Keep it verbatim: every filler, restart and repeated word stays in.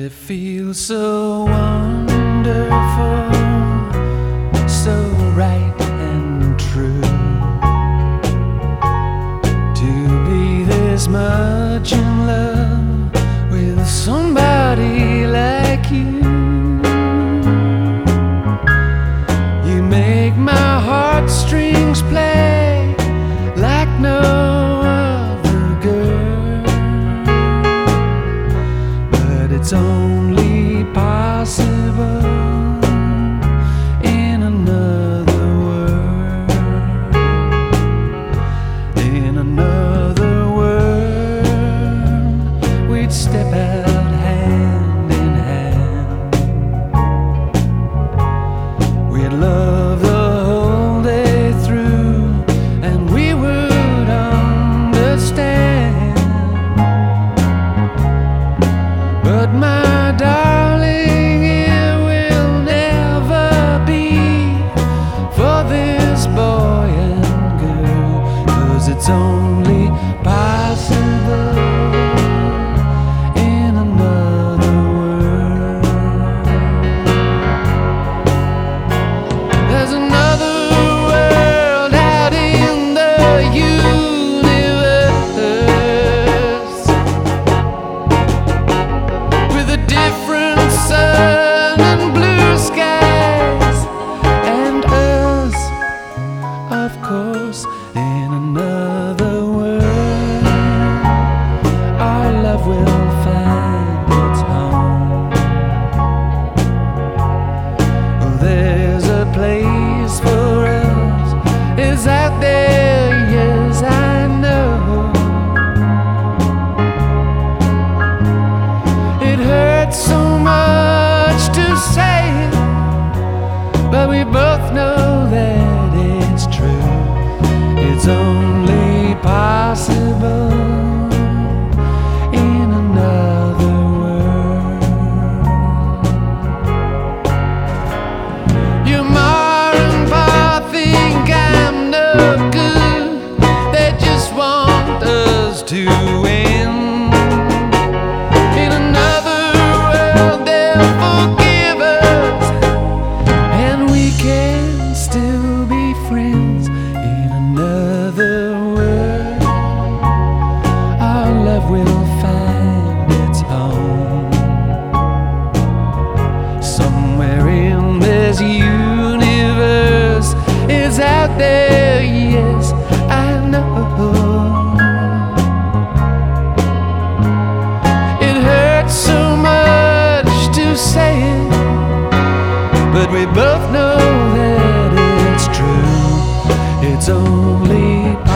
it feels so wonderful, so right and true, to be this much in love with somebody like you. You make my heartstrings play like no other girl, but it's only possible in another world. In another world, we'd step out hand in hand. We'd love the whole day through, and we would understand. But my darling, it will never be for this boy and girl, 'cause it's only possible in another world. There's another world out in the universe, with a different sun and blue skies, and us, of course. In another world, our love will find its home. Oh, there's a place for us, is out there, yes, I know. It hurts so much to say it, but we both know that it's true. It's only possible in another world. Your ma and pa think I'm no good, they just want us to win. In another world they'll forgive us, and we can still be friends. In another world, our love will find its home. Somewhere in this universe is out there, yes, I know. It hurts so much to say it, but we both know that it's true. It's only